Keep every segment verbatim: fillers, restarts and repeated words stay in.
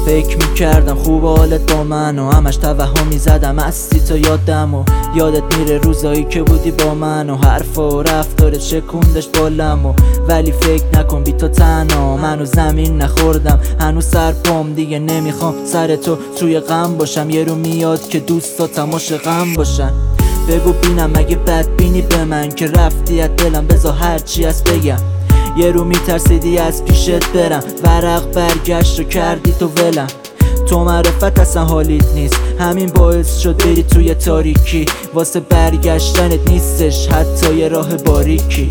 فکر میکردم خوب حالت با من و همش توهم میزدم هستی تا یادم و یادت میره روزایی که بودی با من و حرفا و رفتارت شکوندش بالم و ولی فکر نکن بی تو تنها منو زمین نخوردم هنوز سر پام دیگه نمیخوام سر تو توی غم باشم یه رو میاد که دوستاتم عاشقم باشن بگو بینم اگه بدبینی به من که رفتی از دلم بذار هرچی از بگم یه رو میترسیدی از پیشت برم ورق برگشت رو کردی تو ولم تو معرفت اصلا حالیت نیست همین باعث شد بری توی تاریکی واسه برگشتنت نیستش حتی یه راه باریکی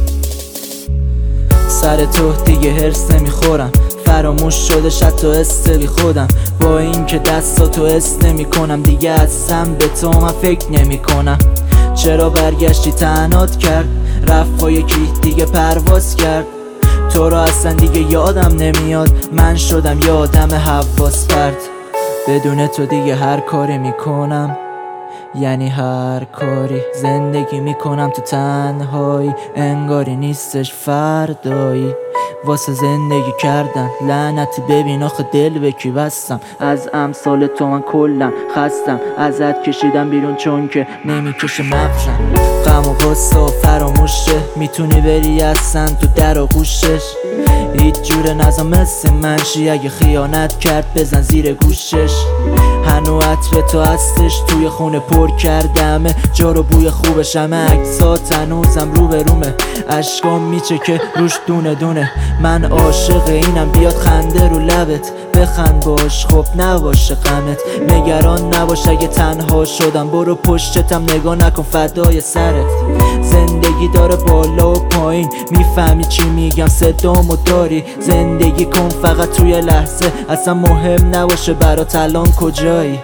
سر تو دیگه هرس نمیخورم فراموش شده حتی حس بی خودم با این که دستاتو حس نمی کنم دیگه اصلا به تو من فکر نمی کنم چرا برگشتی تنهات کرد رفت با یکی دیگه پرواز کرد تو رو اصلا دیگه یادم نمیاد من شدم یادم حواس پرت بدون تو دیگه هر کاری میکنم یعنی هر کاری زندگی میکنم تو تنهایی انگاری نیستش فردایی واسه زندگی کردن لعنتی ببین آخه دل به کی بستم از امثال تو من کلم خستم ازت کشیدم بیرون چون که نمیکشه مغزم غم و غصه و فراموشه میتونی بری اصلا تو در و گوشش هیچ جوره نزا مثل منشی اگه خیانت کرد بزن زیر گوشش هنو عطر تو هستش توی خونه پر کردمه جا رو بوی خوبش همه عکسات هنوزم رو به رومه اشکام میچه که روش دونه دونه من عاشق اینم بیاد خنده رو لبت بخند باش خب نباشه غمت نگران نباش اگه تنها شدم برو پشتتم نگاه نکن فدای سرت زندگی داره بالا و پایین میفهمی چی میگم صدامو داری زندگی کن فقط توی لحظه اصلا مهم نباشه برات الان کجایی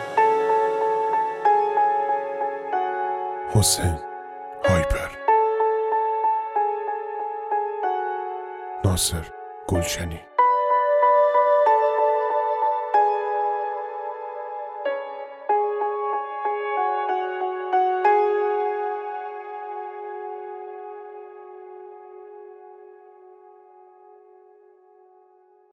حسین هایپر ناصر گلشنی